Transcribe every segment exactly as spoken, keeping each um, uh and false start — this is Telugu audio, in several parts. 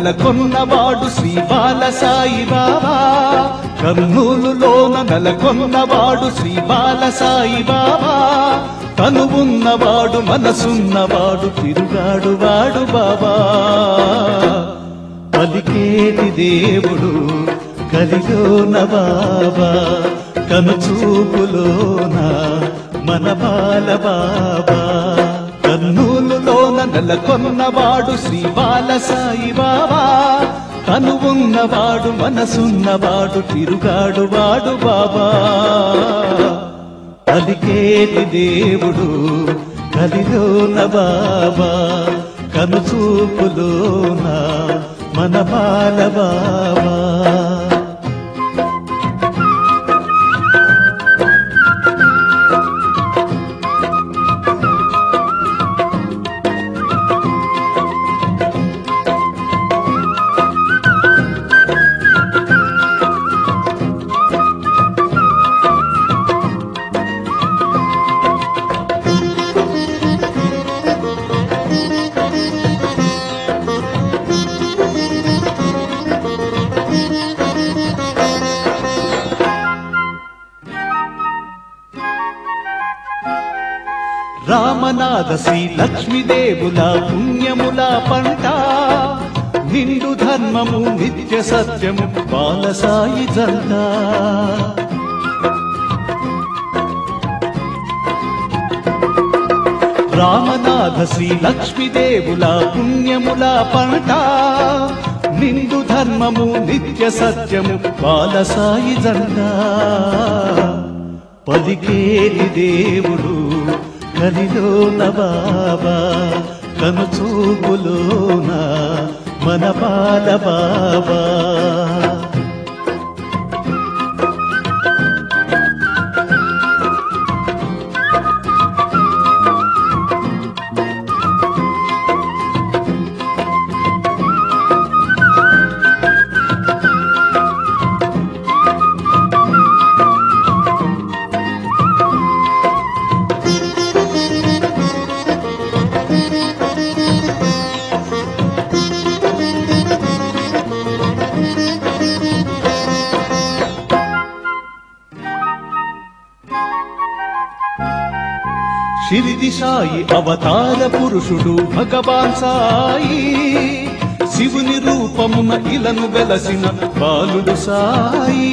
నెలకొన్నవాడు శ్రీ బాల సాయి బాబా, కర్నూలులోన నెలకొన్నవాడు శ్రీ బాల సాయి బాబా, తను ఉన్నవాడు మనసున్నవాడు తిరుగాడు వాడు బాబా. పలికేటి దేవుడు కలిలోన బాబా, కనుచూపులోన మన బాల బాబా, కర్నూలులోన నెలకొన్నవాడు శ్రీ బాల సాయి బాబా, తను ఉన్నవాడు మనసున్నవాడు తిరుగాడు వాడు బాబా. పలికేటి దేవుడు కలిలోన బాబా, కనుచూపులోన మన బాల బాబా. రామనాథ శ్రీ లక్ష్మీదేవుల పుణ్యముల పంట, నిండు ధర్మము నిత్య సత్యము బాల సాయి జంట. రామనాథ శ్రీ లక్ష్మీదేవుల పుణ్యముల పంట, నిండు ధర్మము నిత్య సత్యము బాల సాయి జంట. పలికేటి దేవుడు కలిలోన బాబా, కనుచూపులోన మన బాల బాబా. షిరిడి సాయి అవతార పురుషుడు భగవాన్ సాయి, శివుని రూపమున ఇలను వెలసిన బాలుడు సాయి.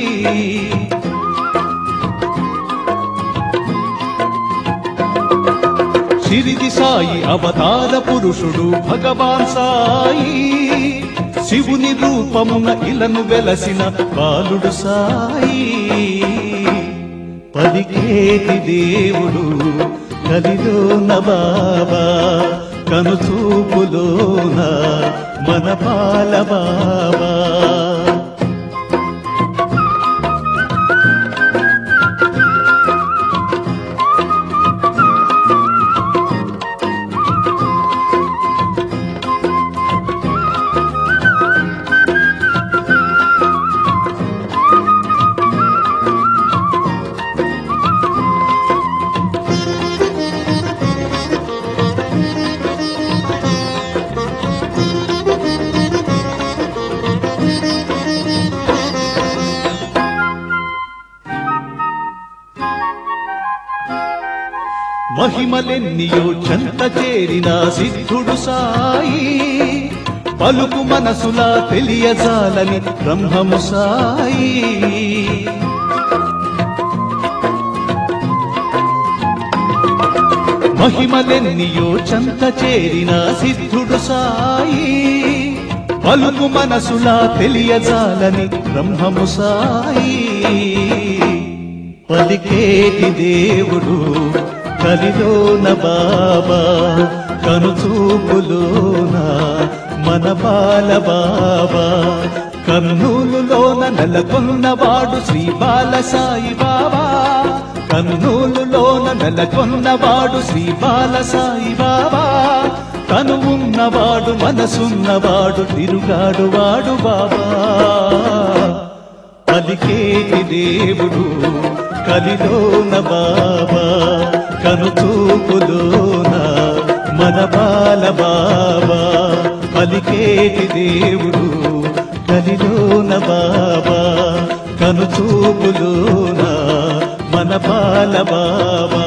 షిరిడి సాయి అవతార పురుషుడు భగవాన్ సాయి, శివుని రూపమున ఇలను వెలసిన బాలుడు సాయి. పలికేటి దేవుడు కలిలోన బాబా, కనుచూపులోన మన బాల బాబా. మహిమలెన్నియో చెంత చేరిన సిద్ధుడు సాయి, పలుకు మనసులా తెలియజాలని బ్రహ్మము సాయి. మహిమలెన్నియో చెంత చేరిన సిద్ధుడు సాయి, పలుకు మనసులా తెలియజాలని బ్రహ్మము సాయి. పలికేటి దేవుడు కలిలోన బాబా, కనుచూపులోన మన బాల బాబా, కర్నూలులోన నెలకొన్నవాడు శ్రీ బాల సాయి బాబా, కర్నూలులోన నెలకొన్నవాడు శ్రీ బాల సాయి బాబా, తను ఉన్నవాడు మనసున్నవాడు తిరుగాడు వాడు బాబా. పలికేటి దేవుడు కలిలోన బాబా, కనుచూపులోన మన బాల బాబా. పలి పలికేటి దేవుడు కలిలోన బాబా కనుచూపులోన మన బాల బాబా